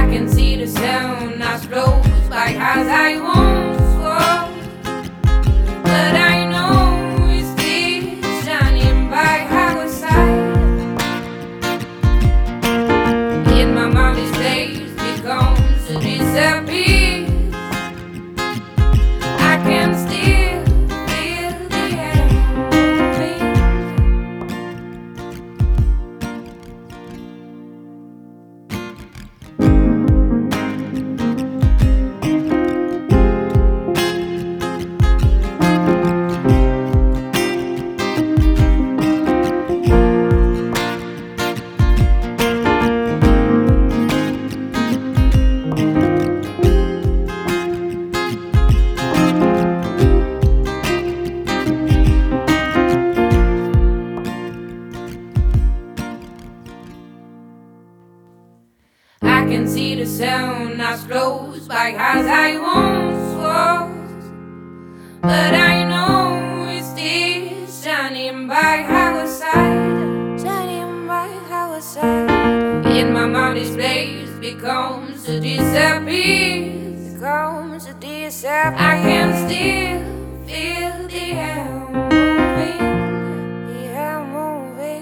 can see the sound I flows by as I once was, but I know it's still shining by our side. In my mommy's place becomes to disappear. I can still feel the air moving. I can see the sound I close by as I once was, but I know it's still shining by our side. Shining by our side. In my mommy's place becomes to disappear. Becomes to disappear. I can still feel the air moving. The air moving.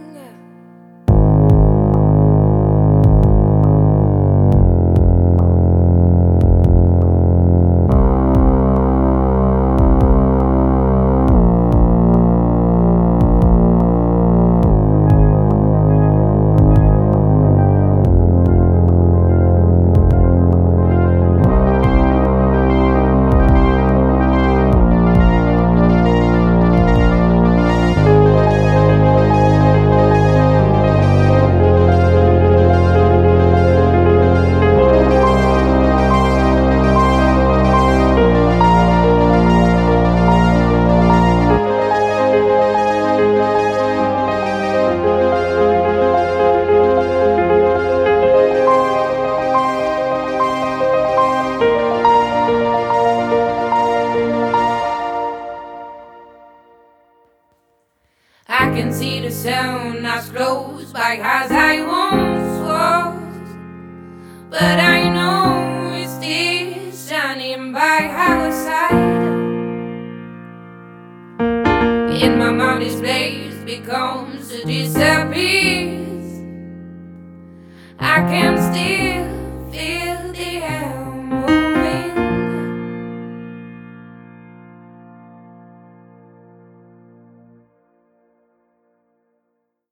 I can see the sound I close by as I once was, but I know it's still shining by our side. In my mommy's place becomes to disappear.